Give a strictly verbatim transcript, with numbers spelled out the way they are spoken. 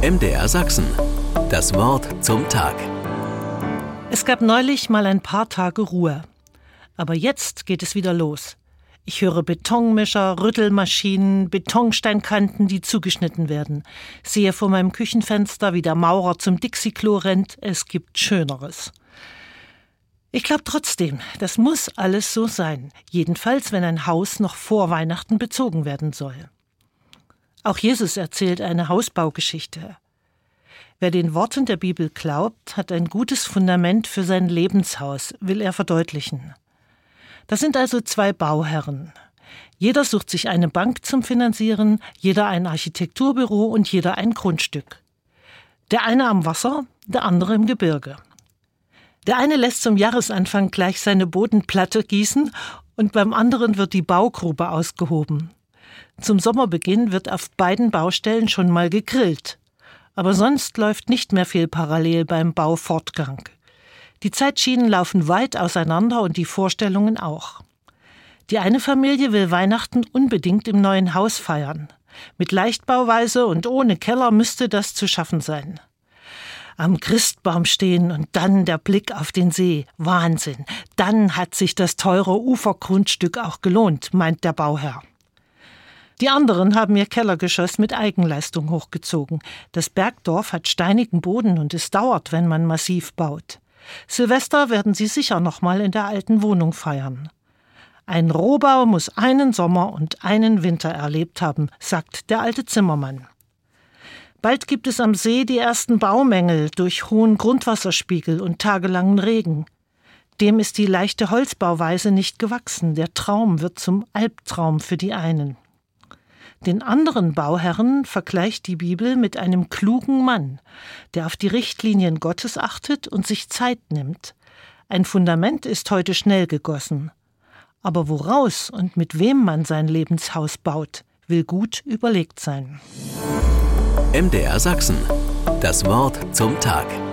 M D R Sachsen. Das Wort zum Tag. Es gab neulich mal ein paar Tage Ruhe. Aber jetzt geht es wieder los. Ich höre Betonmischer, Rüttelmaschinen, Betonsteinkanten, die zugeschnitten werden. Sehe vor meinem Küchenfenster, wie der Maurer zum Dixie-Klo rennt. Es gibt Schöneres. Ich glaube trotzdem, das muss alles so sein. Jedenfalls, wenn ein Haus noch vor Weihnachten bezogen werden soll. Auch Jesus erzählt eine Hausbaugeschichte. Wer den Worten der Bibel glaubt, hat ein gutes Fundament für sein Lebenshaus, will er verdeutlichen. Das sind also zwei Bauherren. Jeder sucht sich eine Bank zum Finanzieren, jeder ein Architekturbüro und jeder ein Grundstück. Der eine am Wasser, der andere im Gebirge. Der eine lässt zum Jahresanfang gleich seine Bodenplatte gießen und beim anderen wird die Baugrube ausgehoben. Zum Sommerbeginn wird auf beiden Baustellen schon mal gegrillt. Aber sonst läuft nicht mehr viel parallel beim Baufortgang. Die Zeitschienen laufen weit auseinander und die Vorstellungen auch. Die eine Familie will Weihnachten unbedingt im neuen Haus feiern. Mit Leichtbauweise und ohne Keller müsste das zu schaffen sein. Am Christbaum stehen und dann der Blick auf den See. Wahnsinn. Dann hat sich das teure Ufergrundstück auch gelohnt, meint der Bauherr. Die anderen haben ihr Kellergeschoss mit Eigenleistung hochgezogen. Das Bergdorf hat steinigen Boden und es dauert, wenn man massiv baut. Silvester werden sie sicher noch mal in der alten Wohnung feiern. Ein Rohbau muss einen Sommer und einen Winter erlebt haben, sagt der alte Zimmermann. Bald gibt es am See die ersten Baumängel durch hohen Grundwasserspiegel und tagelangen Regen. Dem ist die leichte Holzbauweise nicht gewachsen. Der Traum wird zum Albtraum für die einen. Den anderen Bauherren vergleicht die Bibel mit einem klugen Mann, der auf die Richtlinien Gottes achtet und sich Zeit nimmt. Ein Fundament ist heute schnell gegossen. Aber woraus und mit wem man sein Lebenshaus baut, will gut überlegt sein. M D R Sachsen. Das Wort zum Tag.